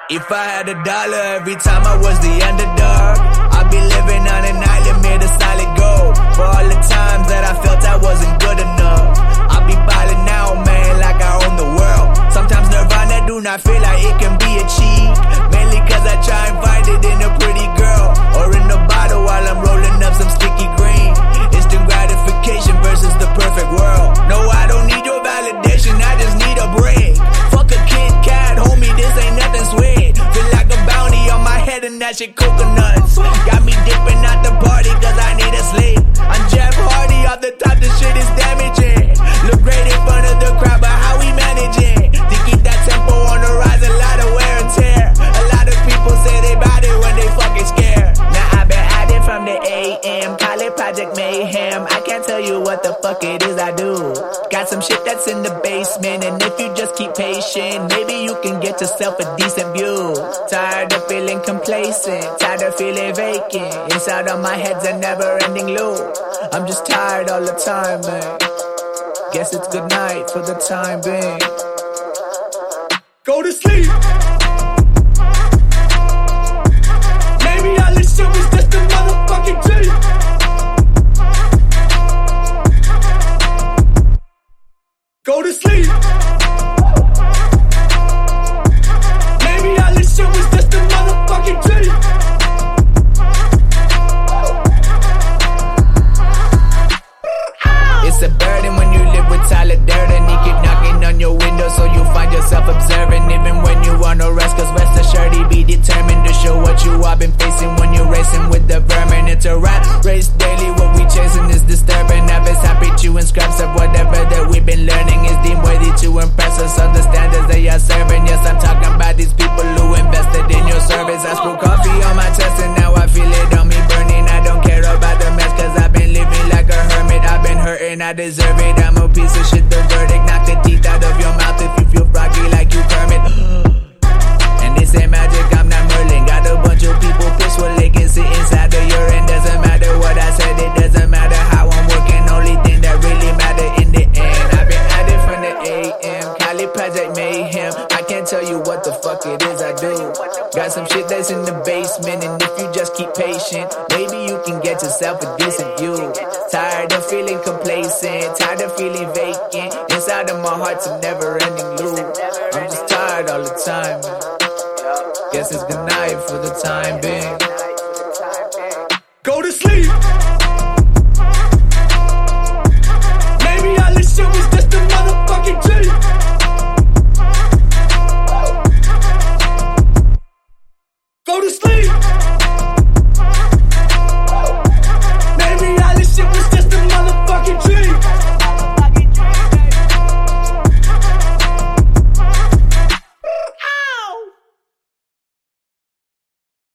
If I had $1 every time I was the underdog, I'd be living on an island made of solid gold. For all the times that I felt I wasn't good enough, I'd be ballin' now, man, like I own the world. Sometimes Nirvana do not feel like it can be achieved, mainly cause I try and find it in a pretty girl, or in a bottle while I'm rolling up some sticky green. Instant gratification versus the perfect world. No, I don't need your validation, I just need a break. Fuck a Kit Kat, homie, this ain't nothing sweet. Feel like a bounty on my head and that shit coconuts. Got me dipping out the party cause I need to sleep. I'm Jeff Hardy, off the top the shit is damaging. Look great in front of the crowd, but how we manage it? To keep that tempo on the rise, a lot of wear and tear. A lot of people say they bout it when they fucking scared. Now I've been at it from the AM, call it Project Mayhem. I can't tell you what the fuck it is I do. Got some shit that's in the basement, and if you just keep patient, maybe you can get yourself a decent view. Tired of feeling complacent, tired of feeling vacant. Inside of my head's a never-ending loop. I'm just tired all the time, man. Guess it's good night for the time being. Go to sleep. Maybe all this shit was just a motherfucking dream. Go to sleep. Maybe all this shit was just a motherfucking dream. It's a burden when you live with Tyler Durden. He keep knocking on your window so you find yourself observing. Even when you want no rest, cause rest assured he be determined to show what you have been facing when you're racing with the vermin. It's a rat race daily, what we chasing is disturbing. Never's happy chewing scraps of whatever that we've been learning is deemed worthy to impress us on the standards they are serving. Yes, I'm talking about these people who invested in your service. I spilled coffee on my chest and now I feel it on me burning. I don't care about the mess cause I've been living like a hermit. I've been hurting, I deserve it. I'm a piece of shit, the verdict. Knock the teeth out of your mouth if you feel froggy like you Kermit. And this ain't magic, I'm not Merlin. Got a bunch of people pissed with they can sit inside the urine. Doesn't matter what I said, it doesn't matter how I'm working. Only thing that really matter in the end. I've been at it from the AM, Cali Project Mayhem. I can't tell you what the fuck it is I do. Got some shit that's in the basement, and if you just keep patient, maybe you can get yourself a decent view. Tired of feeling complacent, tired of feeling vacant. Inside of my heart's a never-ending loop. I'm just tired all the time, man. Guess it's good night for the time being. Go to sleep.